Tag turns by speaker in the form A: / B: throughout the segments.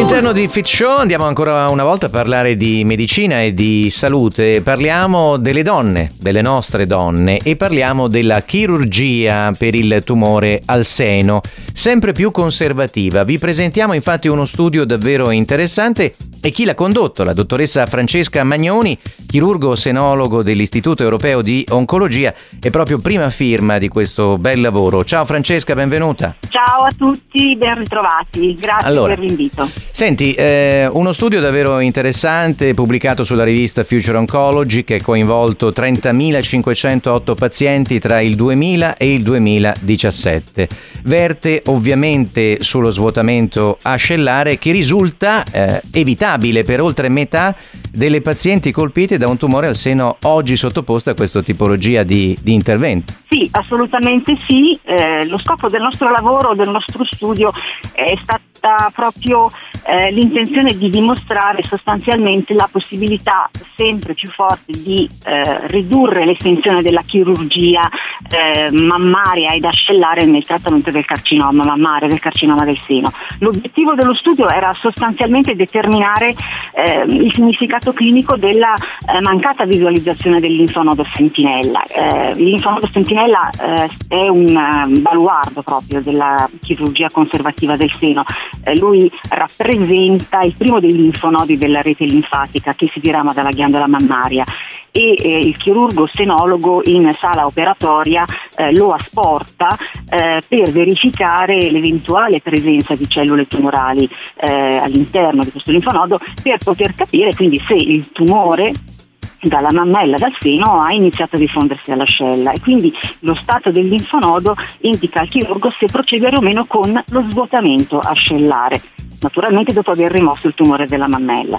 A: All'interno di Fit Show andiamo ancora una volta a parlare di medicina e di salute. Parliamo delle donne, delle nostre donne, e parliamo della chirurgia per il tumore al seno, sempre più conservativa. Vi presentiamo infatti uno studio davvero interessante e chi l'ha condotto, la dottoressa Francesca Magnoni, chirurgo senologo dell'Istituto Europeo di Oncologia, è proprio prima firma di questo bel lavoro. Ciao Francesca, benvenuta.
B: Ciao a tutti, ben ritrovati, grazie per l'invito.
A: Senti, uno studio davvero interessante pubblicato sulla rivista Future Oncology che ha coinvolto 30.508 pazienti tra il 2000 e il 2017. Verte ovviamente sullo svuotamento ascellare che risulta evitabile per oltre metà delle pazienti colpite da un tumore al seno oggi sottoposte a questa tipologia di intervento.
B: Sì, assolutamente sì. Lo scopo del nostro lavoro, del nostro studio è stata proprio l'intenzione di dimostrare sostanzialmente la possibilità sempre più forte di ridurre l'estensione della chirurgia mammaria ed ascellare nel trattamento del carcinoma mammario, del carcinoma del seno. L'obiettivo dello studio era sostanzialmente determinare il significato clinico della mancata visualizzazione del linfonodo sentinella. Il linfonodo sentinella è un baluardo proprio della chirurgia conservativa del seno. Lui rappresenta il primo dei linfonodi della rete linfatica che si dirama dalla ghiandola mammaria e il chirurgo senologo in sala operatoria lo asporta per verificare l'eventuale presenza di cellule tumorali all'interno di questo linfonodo per poter capire quindi se il tumore dalla mammella, dal seno, ha iniziato a diffondersi all'ascella e quindi lo stato del linfonodo indica al chirurgo se procedere o meno con lo svuotamento ascellare, naturalmente dopo aver rimosso il tumore della mammella.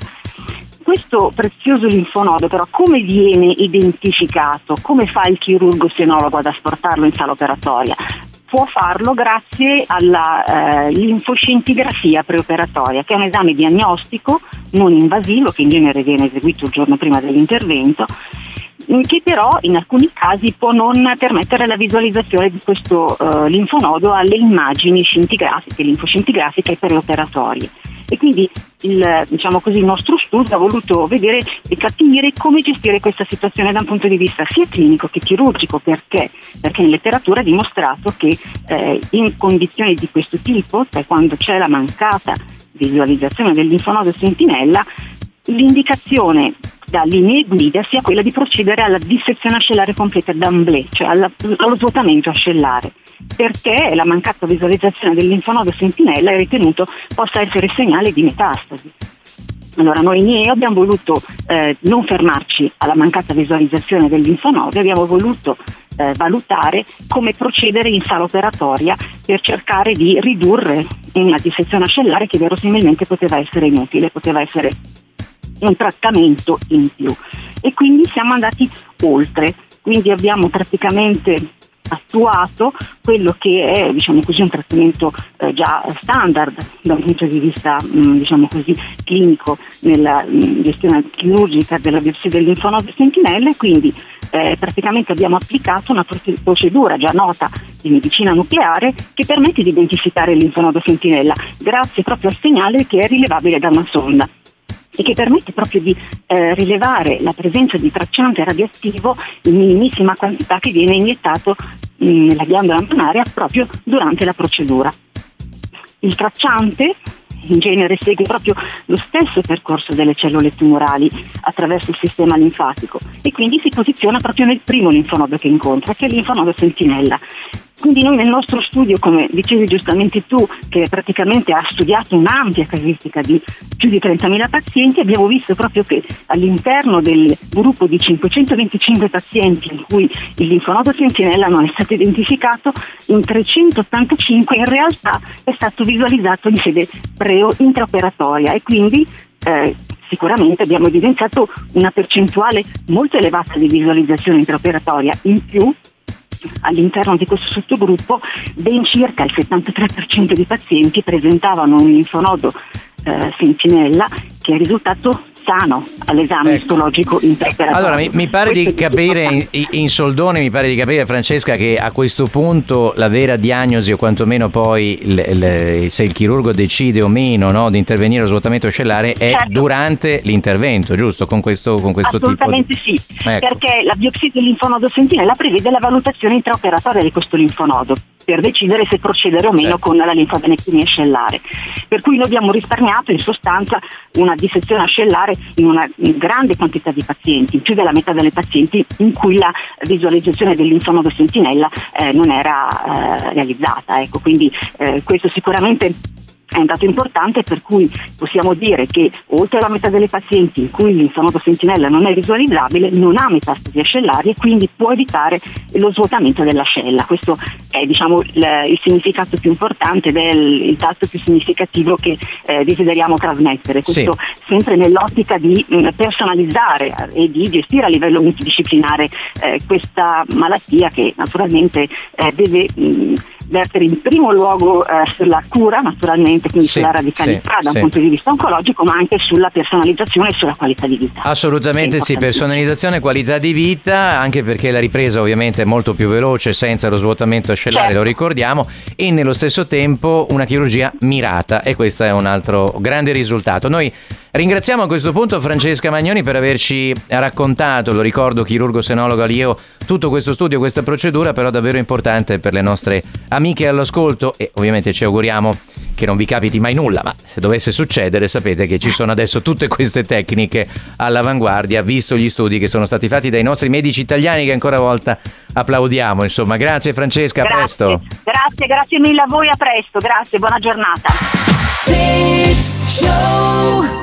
B: Questo prezioso linfonodo però come viene identificato? Come fa il chirurgo senologo ad asportarlo in sala operatoria? Può farlo grazie alla linfoscintigrafia preoperatoria, che è un esame diagnostico non invasivo che in genere viene eseguito il giorno prima dell'intervento, che però in alcuni casi può non permettere la visualizzazione di questo linfonodo alle immagini scintigrafiche, linfoscintigrafiche preoperatorie. E quindi il nostro studio ha voluto vedere e capire come gestire questa situazione da un punto di vista sia clinico che chirurgico. Perché? Perché in letteratura è dimostrato che in condizioni di questo tipo, cioè quando c'è la mancata visualizzazione del linfonodo sentinella, l'indicazione da linee guida sia quella di procedere alla dissezione ascellare completa d'emblée, cioè allo svuotamento ascellare, perché la mancata visualizzazione del linfonodo sentinella è ritenuto possa essere segnale di metastasi. Allora noi in IEO abbiamo voluto non fermarci alla mancata visualizzazione del linfonodo, abbiamo voluto valutare come procedere in sala operatoria per cercare di ridurre una dissezione ascellare che verosimilmente poteva essere inutile, poteva essere un trattamento in più. E quindi siamo andati oltre, quindi abbiamo praticamente attuato quello che è un trattamento già standard da un punto di vista clinico nella gestione chirurgica della biopsia del linfonodo sentinella, e quindi praticamente abbiamo applicato una procedura già nota di medicina nucleare che permette di identificare il linfonodo sentinella grazie proprio al segnale che è rilevabile da una sonda e che permette proprio di rilevare la presenza di tracciante radioattivo in minimissima quantità che viene iniettato nella ghiandola mammaria proprio durante la procedura. Il tracciante in genere segue proprio lo stesso percorso delle cellule tumorali attraverso il sistema linfatico e quindi si posiziona proprio nel primo linfonodo che incontra, che è il linfonodo sentinella. Quindi noi nel nostro studio, come dicevi giustamente tu, che praticamente ha studiato un'ampia casistica di più di 30.000 pazienti, abbiamo visto proprio che all'interno del gruppo di 525 pazienti in cui il linfonodo sentinella non è stato identificato, in 385 in realtà è stato visualizzato in sede intraoperatoria e quindi sicuramente abbiamo evidenziato una percentuale molto elevata di visualizzazione intraoperatoria. In più, all'interno di questo sottogruppo ben circa il 73% di pazienti presentavano un linfonodo sentinella che è risultato sano all'esame istologico intraoperatorio.
A: Allora, mi pare di capire, in soldoni, mi pare di capire, Francesca, che a questo punto la vera diagnosi, o quantomeno poi se il chirurgo decide o meno, no, di intervenire allo svuotamento ascellare, è durante l'intervento, giusto? Con questo tipo di...
B: Assolutamente sì, perché la biopsia del linfonodo sentinella prevede la valutazione intraoperatoria di questo linfonodo per decidere se procedere o meno con la linfadenectomia ascellare. Per cui noi abbiamo risparmiato in sostanza una dissezione ascellare in una grande quantità di pazienti, più della metà delle pazienti in cui la visualizzazione del linfonodo sentinella non era realizzata. Ecco, quindi questo sicuramente è un dato importante, per cui possiamo dire che oltre alla metà delle pazienti in cui il linfonodo sentinella non è visualizzabile non ha metastasi ascellari e quindi può evitare lo svuotamento dell'ascella. Questo è il significato più importante ed è il dato più significativo che desideriamo trasmettere. Questo sempre nell'ottica di personalizzare e di gestire a livello multidisciplinare questa malattia che naturalmente deve vertere in primo luogo sulla cura, naturalmente, quindi sulla radicalità da un punto di vista oncologico, ma anche sulla personalizzazione e sulla qualità di vita.
A: Assolutamente sì, personalizzazione e qualità di vita, anche perché la ripresa ovviamente è molto più veloce senza lo svuotamento ascellare, lo ricordiamo, e nello stesso tempo una chirurgia mirata, e questo è un altro grande risultato. Noi ringraziamo a questo punto Francesca Magnoni per averci raccontato, lo ricordo, chirurgo senologo allievo, tutto questo studio, questa procedura però davvero importante per le nostre amiche all'ascolto, e ovviamente ci auguriamo che non vi capiti mai nulla, ma se dovesse succedere sapete che ci sono adesso tutte queste tecniche all'avanguardia, visto gli studi che sono stati fatti dai nostri medici italiani, che ancora una volta applaudiamo. Insomma, grazie Francesca, a presto.
B: Grazie mille a voi, a presto, grazie, buona giornata.